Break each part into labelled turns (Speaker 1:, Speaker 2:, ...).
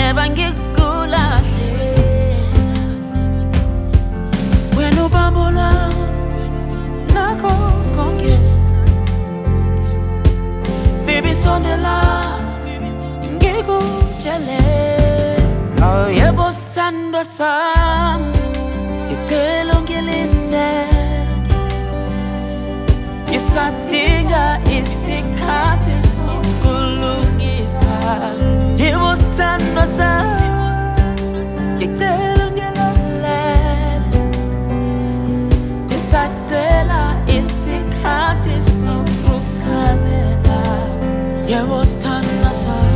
Speaker 1: ngeba ngikulahle wena ubambo lwami nakho konke baby sondela ngikutshele oh yebo sithando sami ngicela ungilinde ngisadinga isikhathi sokulungisa yebo sithando sami ngicela ungilinde ngisadinga isikhathi sokuchazela yebo sithando sami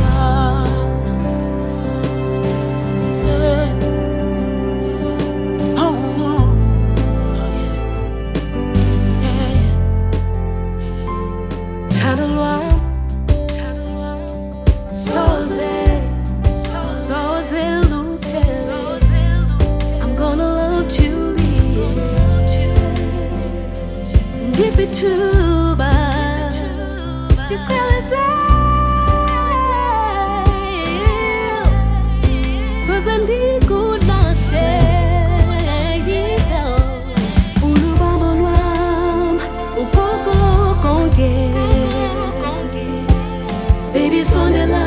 Speaker 2: Give it to me. You tell us so zandi kulase ulubamba lwam ukoko konke baby sondela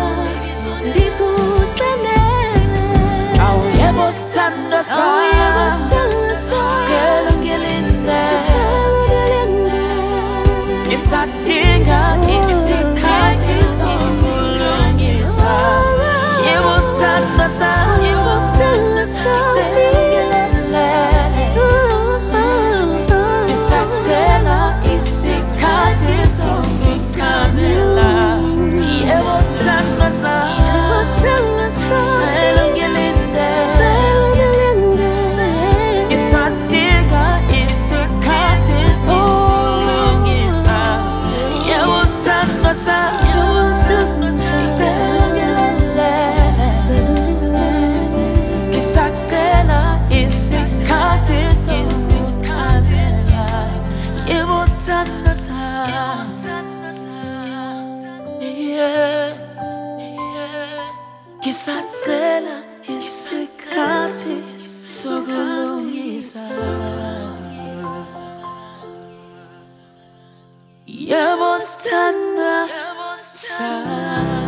Speaker 2: ndikuxele
Speaker 1: awu yebo sithando sami ngicela ungilinde ngisadinga isikhathi sokulungisa yebo sithando sami ngisadinga isikhathi sokuchazela yebo sithando sami ngicela ungilinde ngisadinga isikhathi sokulungisa yebo sithando sami ngisacela isikhathi sokuchazela yebo sithando sami ngisacela isikhathi sokulungisa yebo sithando sami